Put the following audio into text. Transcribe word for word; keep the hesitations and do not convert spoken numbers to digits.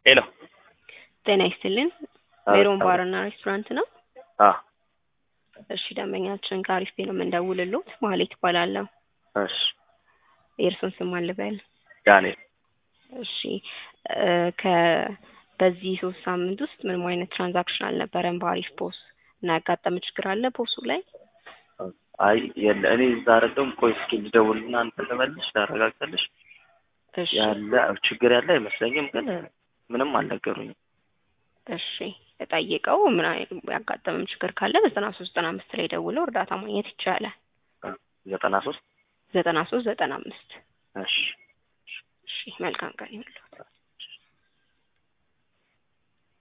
ሄሎ ጤና ይስጥልን ሜሮን ባርና ሬስቶራንት ነው? አዎ እሺ ደንበኛችን ከአሪፍ ቤት ነው የምንደውልልዎት ማለት ይባላለሁ። እሺ የእርሶን ስም ማን ልበል? ዳንኤል እሺ ከ በዚህ ሶስት ሳምንት ውስጥ ምንም አይነት ትራንዛክሽን አልነበረም በአሪፍ ፖስ እና ያጋጠመ ችግር አለ ፖሱ ላይ? አይ የለ እኔ ዛሬ ደግሞ ቆይ እስኪ ልደውልና አንተ ተመልሽ ታረጋግጥልሽ እሺ ያለ ችግር ያለ አይመስለኝም ግን ምንም አልነገሩኝም። እሺ ጠይቀው ምን ያጋጠመም ችግር ካለ ዘጠና ሶስት ዘጠና አምስት ላይ ደውለው እርዳታ ማግኘት ይቻላል። ዘጠና ሶስት ዘጠና ሶስት ዘጠና አምስት እሺ እሺ መልካም ቀን ይሁንልዎት።